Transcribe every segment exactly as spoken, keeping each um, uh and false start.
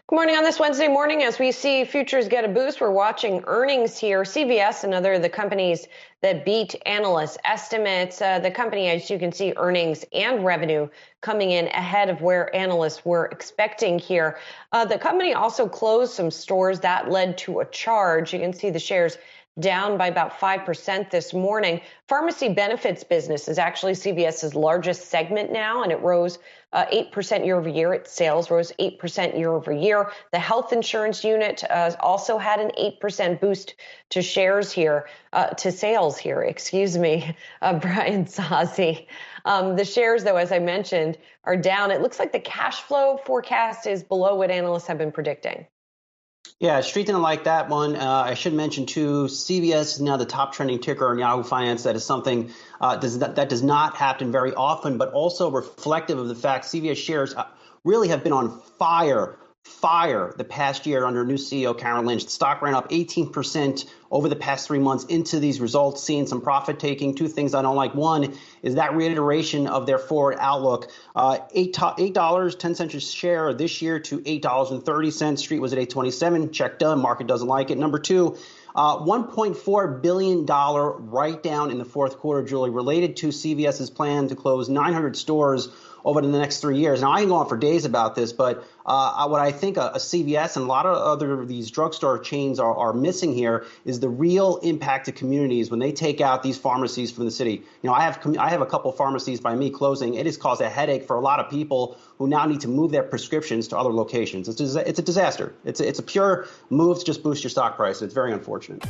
Good morning on this Wednesday morning. As we see futures get a boost, we're watching earnings here. C V S, another of the companies that beat analyst estimates. Uh, the company, as you can see, earnings and revenue coming in ahead of where analysts were expecting here. Uh, the company also closed some stores. That led to a charge. You can see the shares down by about five percent this morning. Pharmacy benefits business is actually CVS's largest segment now, and it rose uh, eight percent year over year. Its sales rose eight percent year over year. The health insurance unit uh, also had an eight percent boost to shares here, uh, to sales here, excuse me, uh, Brian Sozzi. Um, the shares, though, as I mentioned, are down. It looks like the cash flow forecast is below what analysts have been predicting. Yeah, Street didn't like that one. Uh, I should mention, too, C V S is now the top trending ticker on Yahoo Finance. That is something uh, does that, that does not happen very often, but also reflective of the fact C V S shares really have been on fire, fire the past year under new C E O Karen Lynch. The stock ran up eighteen percent over the past three months into these results, seeing some profit taking. Two things I don't like. One is that reiteration of their forward outlook. Uh, eight dollars, ten cents a share this year to eight dollars and thirty cents. Street was at eight twenty-seven. Check done. Market doesn't like it. Number two, uh, one point four billion dollars write down in the fourth quarter, Julie, related to CVS's plan to close nine hundred stores over the next three years. Now, I can go on for days about this, but uh, what I think a, a C V S and a lot of other of these drugstore chains are, are missing here is the real impact to communities when they take out these pharmacies from the city. You know, I have I have a couple pharmacies by me closing. It has caused a headache for a lot of people who now need to move their prescriptions to other locations. It's a, it's a disaster. It's a, it's a pure move to just boost your stock price. It's very unfortunate.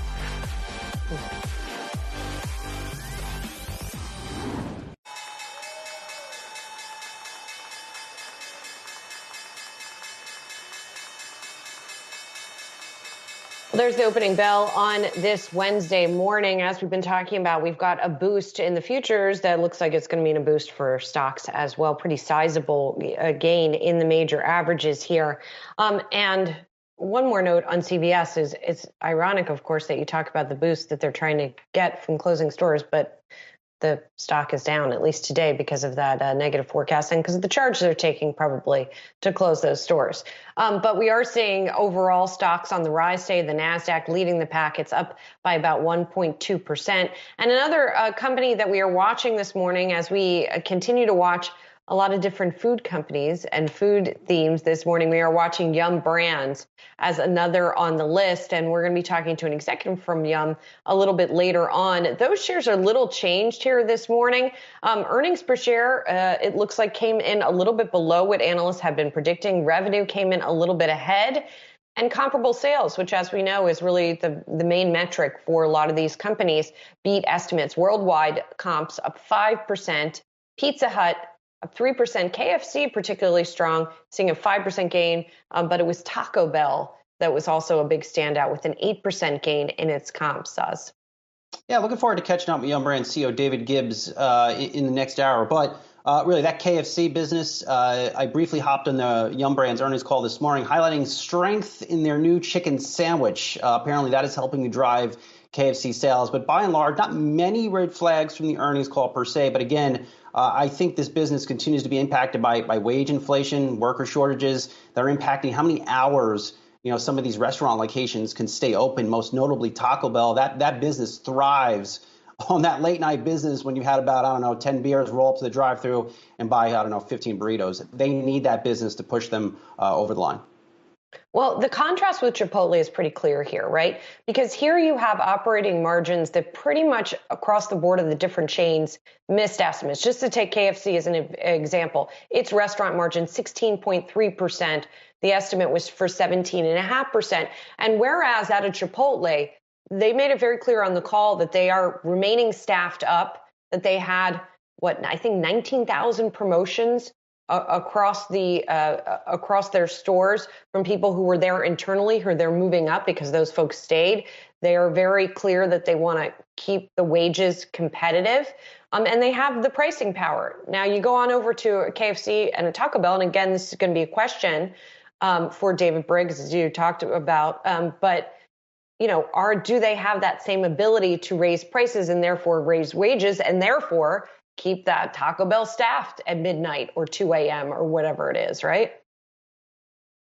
There's the opening bell on this Wednesday morning. As we've been talking about, we've got a boost in the futures that looks like it's going to mean a boost for stocks as well. Pretty sizable uh, gain in the major averages here. Um, and one more note on C V S is it's ironic, of course, that you talk about the boost that they're trying to get from closing stores, but the stock is down, at least today, because of that uh, negative forecast and because of the charge they're taking probably to close those stores. Um, but we are seeing overall stocks on the rise today. The NASDAQ leading the pack. It's up by about one point two percent. And another uh, company that we are watching this morning as we uh, continue to watch a lot of different food companies and food themes this morning. We are watching Yum Brands as another on the list, and we're going to be talking to an executive from Yum a little bit later on. Those shares are little changed here this morning. Um, earnings per share, uh, it looks like came in a little bit below what analysts have been predicting. Revenue came in a little bit ahead. And comparable sales, which, as we know, is really the, the main metric for a lot of these companies, beat estimates. Worldwide comps up five percent. Pizza Hut up three percent. K F C particularly strong, seeing a five percent gain, um, but it was Taco Bell that was also a big standout with an eight percent gain in its comps, Saz. Yeah, looking forward to catching up with Yum Brands C E O David Gibbs uh, in, in the next hour. But uh, really, that K F C business, uh, I briefly hopped on the Yum Brands earnings call this morning, highlighting strength in their new chicken sandwich. Uh, apparently, that is helping to drive K F C sales. But by and large, not many red flags from the earnings call per se. But again, uh, I think this business continues to be impacted by, by wage inflation, worker shortages that are impacting how many hours you know, some of these restaurant locations can stay open, most notably Taco Bell. That that business thrives on that late night business when you had about, I don't know, ten beers, roll up to the drive through and buy, I don't know, fifteen burritos. They need that business to push them uh, over the line. Well, the contrast with Chipotle is pretty clear here, right? Because here you have operating margins that pretty much across the board of the different chains missed estimates. Just to take K F C as an example, its restaurant margin, sixteen point three percent. The estimate was for seventeen point five percent. And whereas at a Chipotle, they made it very clear on the call that they are remaining staffed up, that they had, what, I think nineteen thousand promotions across the uh, across their stores from people who were there internally, who they're moving up because those folks stayed. They are very clear that they want to keep the wages competitive, um, and they have the pricing power. Now you go on over to a K F C and a Taco Bell, and again, this is going to be a question um, for David Briggs, as you talked about, um, but you know, are do they have that same ability to raise prices and therefore raise wages and therefore keep that Taco Bell staffed at midnight or two a.m. or whatever it is, right?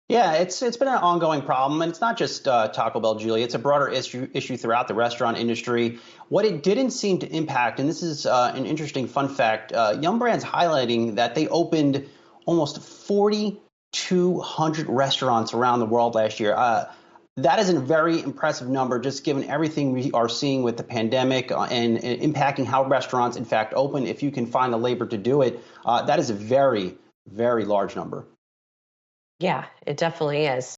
Yeah, it's it's been an ongoing problem, and it's not just uh, Taco Bell, Julie. It's a broader issue issue throughout the restaurant industry. What it didn't seem to impact, and this is uh, an interesting fun fact, uh, Yum Brands highlighting that they opened almost forty-two hundred restaurants around the world last year. Uh, that is a very impressive number, just given everything we are seeing with the pandemic uh, and, and impacting how restaurants, in fact, open. If you can find the labor to do it, uh, that is a very, very large number. Yeah, it definitely is.